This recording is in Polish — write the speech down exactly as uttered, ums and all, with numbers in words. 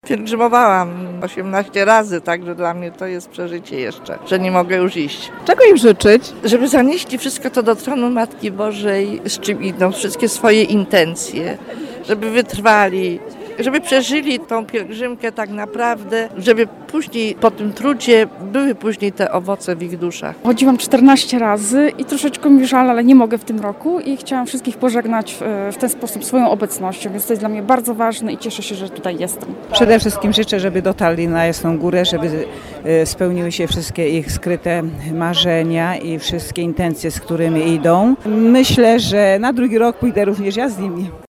Pielgrzymowałam osiemnaście razy, także dla mnie to jest przeżycie jeszcze, że nie mogę już iść. Czego im życzyć? Żeby zanieśli wszystko to do tronu Matki Bożej, z czym idą, wszystkie swoje intencje, żeby wytrwali, żeby przeżyli tą pielgrzymkę tak naprawdę, żeby później po tym trudzie były później te owoce w ich duszach. Chodziłam czternaście razy i troszeczkę mi żal, ale nie mogę w tym roku i chciałam wszystkich pożegnać w, w ten sposób swoją obecnością, więc to jest dla mnie bardzo ważne i cieszę się, że tutaj jestem. Przede wszystkim życzę, żeby dotarli na Jasną Górę, żeby spełniły się wszystkie ich skryte marzenia i wszystkie intencje, z którymi idą. Myślę, że na drugi rok pójdę również ja z nimi.